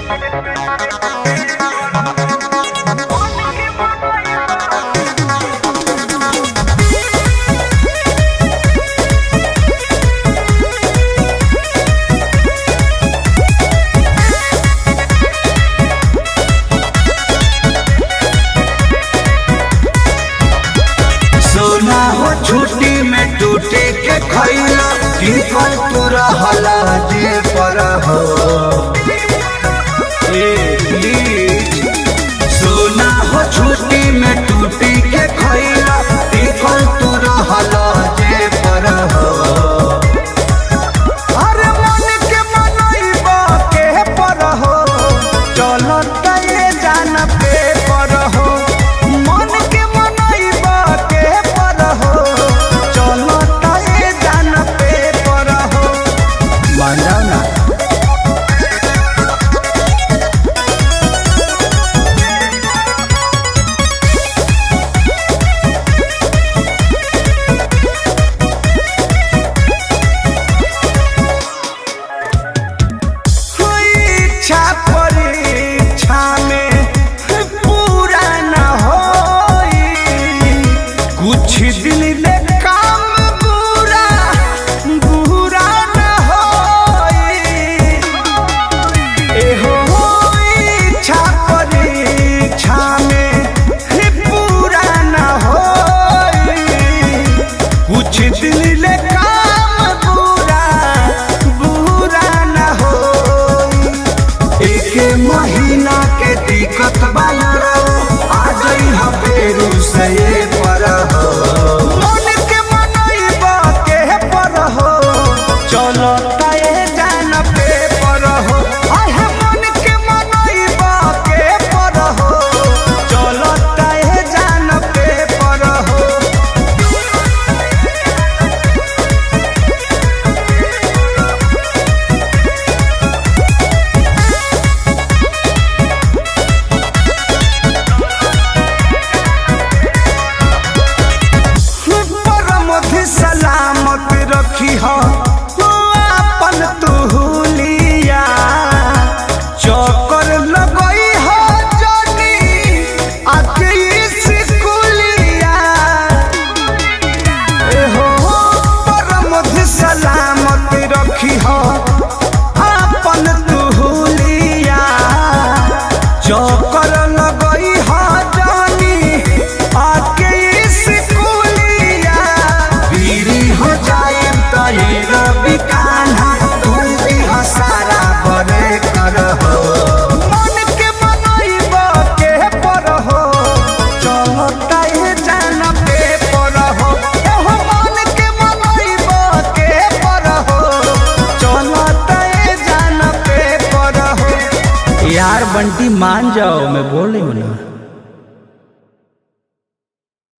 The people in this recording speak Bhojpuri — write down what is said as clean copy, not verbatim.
छुट्टी में टूटे के खैला टिकल तू रहला जे पर हो सोना हो छुट्टी में टूटे के खैला टिकल तू रहला जे पर हो अरे मन के मनइबा के पर हो चलत ये जान पे पर हो मन के मनइबा के पर हो कुछ दिन ले काम बुरा बुरा न होई एहो इच्छा परीक्षा में पूरा न होई कुछ दिन ले काम बुरा बुरा न होई एक महीना के दिक्कत बायरो आ गई ह फेरू से पर मन के मनइबा के पर हो चलता ये जान पे पर हो आहे मन के मनइबा के पर हो चलता ये जान पे पर हो सलामत रखी हो अपन तुलिया चक्कर लगई हो जनी आके स्कूलिया हो परमध सलामत रखी हो अपन तुलिया चक्कर लगई हो जनी आके यार बंटी मान जाओ मैं बोल रही हूँ ना।